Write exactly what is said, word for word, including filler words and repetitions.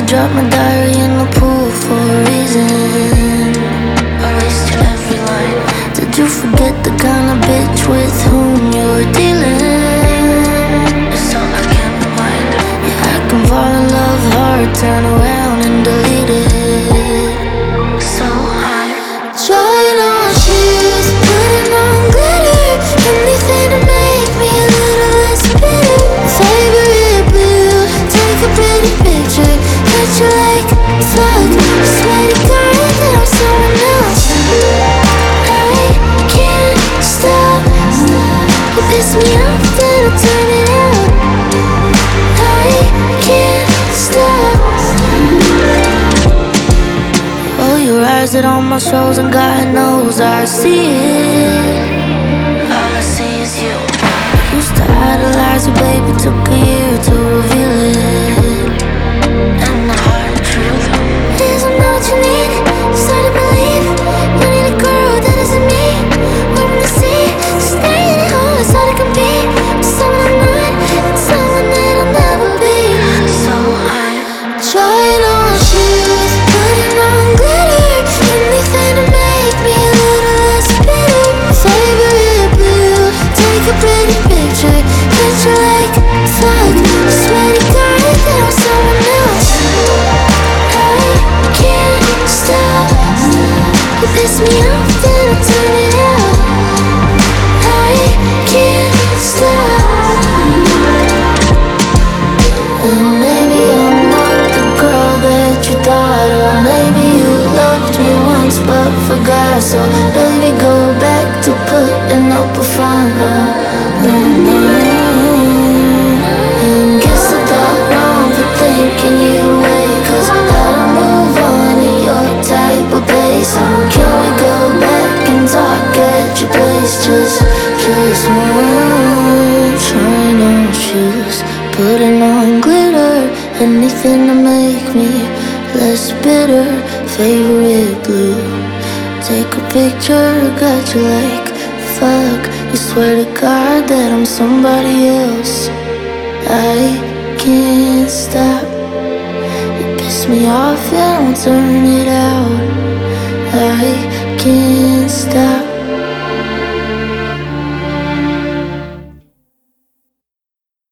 dropped my diary in the pool for a reason. I wasted every line. Did you forget the kind of bitch with whom you're dealing? It's all I can't remind. Yeah, I can fall in love hard, turn around and delete it. So I'm trying on shoes, putting on glitter, anything to make me a little less bitter. Favorite blue, take a pretty picture, catch you like fuck. Swear to God that I'm someone else. I can't stop. You piss me off, then I turn it out. I can't stop. Oh, your eyes are on my shows, and God knows I see it. All I see is you. Used to idolize you, baby, took a year to reveal it. And the hard truth is I'm not what you need. Start to believe you need a girl that isn't me. Wanting to see, staying at home is all it can be. But someone I'm not, and someone that I'll never be. So I'm trying on shoes, putting on glitter, anything to make me a little less bitter. Favorite blue, take a pretty picture, catch you like fuck. Swear to God that I'm someone else. I can't stop. You piss me off, then I turn it out. I can't stop. And maybe I'm not the girl that you thought of. Maybe you loved me once but forgot. So baby, go back to putting up a front. And guess I thought wrong for thinking you away, 'cause I gotta move on at your type of pace. So can we go back and talk at your place? Just, just one. Trying on shoes, putting on glitter, anything to make me less bitter. Favorite blue, take a picture, got you like fuck. You swear to God that I'm somebody else. I can't stop. You piss me off and I'll turn it out. I can't stop.